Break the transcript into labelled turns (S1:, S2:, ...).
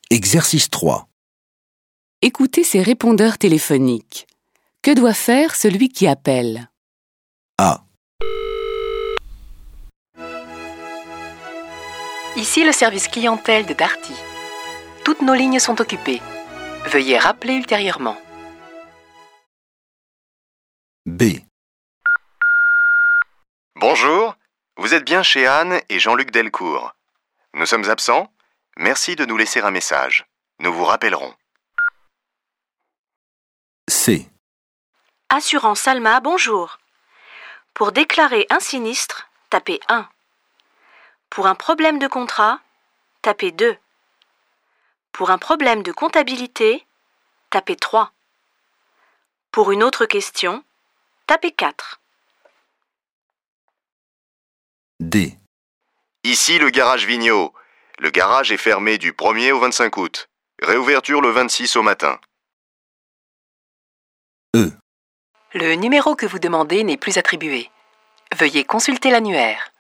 S1: Exercice 3.
S2: Écoutez ces répondeurs téléphoniques. Que doit faire celui qui appelle?
S1: A.
S3: Ici le service clientèle de Darty. Toutes nos lignes sont occupées. Veuillez rappeler ultérieurement.
S1: B.
S4: Bonjour, vous êtes bien chez Anne et Jean-Luc Delcourt. Nous sommes absents. Merci de nous laisser un message. Nous vous rappellerons.
S1: C.
S5: Assurance Alma, bonjour. Pour déclarer un sinistre, tapez 1. Pour un problème de contrat, tapez 2. Pour un problème de comptabilité, tapez 3. Pour une autre question, tapez 4.
S1: D.
S4: Ici le garage Vigneault. Le garage est fermé du 1er au 25 août. Réouverture le 26 au matin.
S1: E.
S3: Le numéro que vous demandez n'est plus attribué. Veuillez consulter l'annuaire.